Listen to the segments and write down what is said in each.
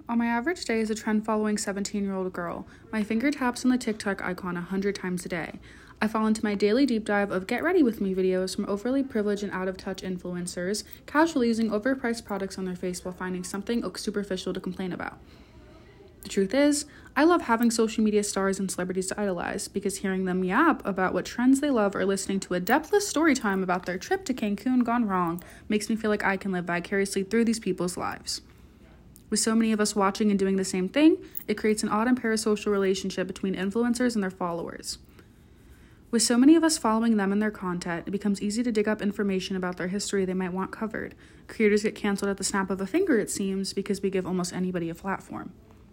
On my average day as a trend-following 17-year-old girl, my finger taps on the TikTok icon 100 times a day. I fall into my daily deep dive of get ready with me videos from overly privileged and out-of-touch influencers, casually using overpriced products on their face while finding something superficial to complain about. The truth is, I love having social media stars and celebrities to idolize because hearing them yap about what trends they love or listening to a depthless story time about their trip to Cancun gone wrong makes me feel like I can live vicariously through these people's lives. With so many of us watching and doing the same thing, it creates an odd and parasocial relationship between influencers and their followers. With so many of us following them and their content, it becomes easy to dig up information about their history they might want covered. Creators get canceled at the snap of a finger, it seems, because we give almost anybody a platform.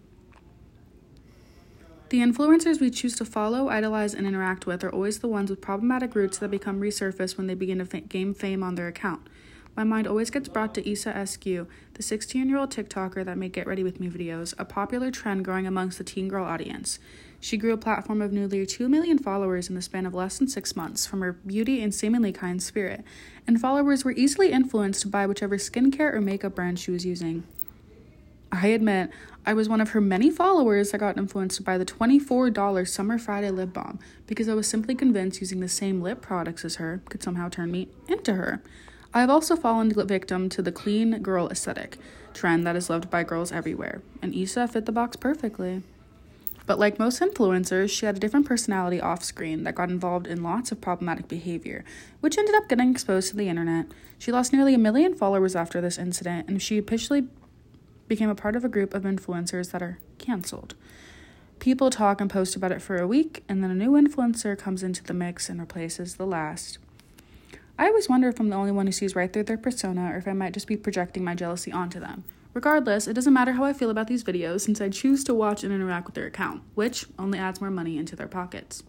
The influencers we choose to follow, idolize, and interact with are always the ones with problematic roots that become resurfaced when they begin to gain fame on their account. My mind always gets brought to Issa Eskew, the 16-year-old TikToker that made Get Ready With Me videos, a popular trend growing amongst the teen girl audience. She grew a platform of nearly 2 million followers in the span of less than 6 months from her beauty and seemingly kind spirit, and followers were easily influenced by whichever skincare or makeup brand she was using. I admit, I was one of her many followers that got influenced by the $24 Summer Friday lip balm because I was simply convinced using the same lip products as her could somehow turn me into her. I have also fallen victim to the clean girl aesthetic trend that is loved by girls everywhere, and Issa fit the box perfectly. But like most influencers, she had a different personality off-screen that got involved in lots of problematic behavior, which ended up getting exposed to the internet. She lost nearly 1 million followers after this incident, and she officially became a part of a group of influencers that are canceled. People talk and post about it for a week, and then a new influencer comes into the mix and replaces the last. I always wonder if I'm the only one who sees right through their persona or if I might just be projecting my jealousy onto them. Regardless, it doesn't matter how I feel about these videos since I choose to watch and interact with their account, which only adds more money into their pockets.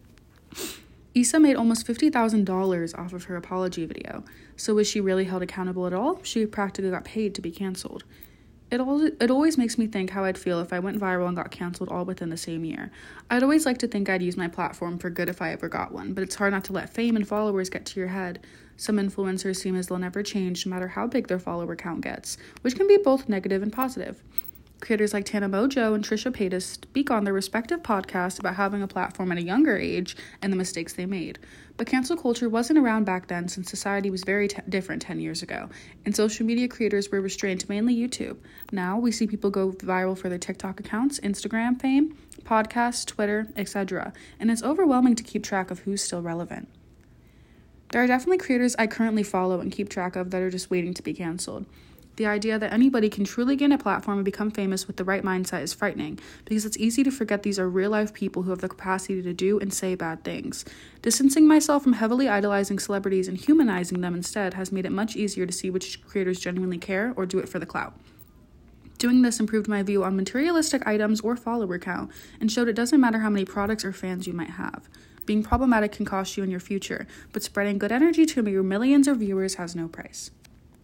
Issa made almost $50,000 off of her apology video, so was she really held accountable at all? She practically got paid to be canceled. It always makes me think how I'd feel if I went viral and got canceled all within the same year. I'd always like to think I'd use my platform for good if I ever got one, but it's hard not to let fame and followers get to your head. Some influencers seem as they'll never change no matter how big their follower count gets, which can be both negative and positive. Creators like Tana Mongeau and Trisha Paytas speak on their respective podcasts about having a platform at a younger age and the mistakes they made. But cancel culture wasn't around back then since society was very different 10 years ago, and social media creators were restrained to mainly YouTube. Now we see people go viral for their TikTok accounts, Instagram fame, podcasts, Twitter, etc., and it's overwhelming to keep track of who's still relevant. There are definitely creators I currently follow and keep track of that are just waiting to be canceled. The idea that anybody can truly gain a platform and become famous with the right mindset is frightening, because it's easy to forget these are real-life people who have the capacity to do and say bad things. Distancing myself from heavily idolizing celebrities and humanizing them instead has made it much easier to see which creators genuinely care or do it for the clout. Doing this improved my view on materialistic items or follower count, and showed it doesn't matter how many products or fans you might have. Being problematic can cost you in your future, but spreading good energy to your millions of viewers has no price.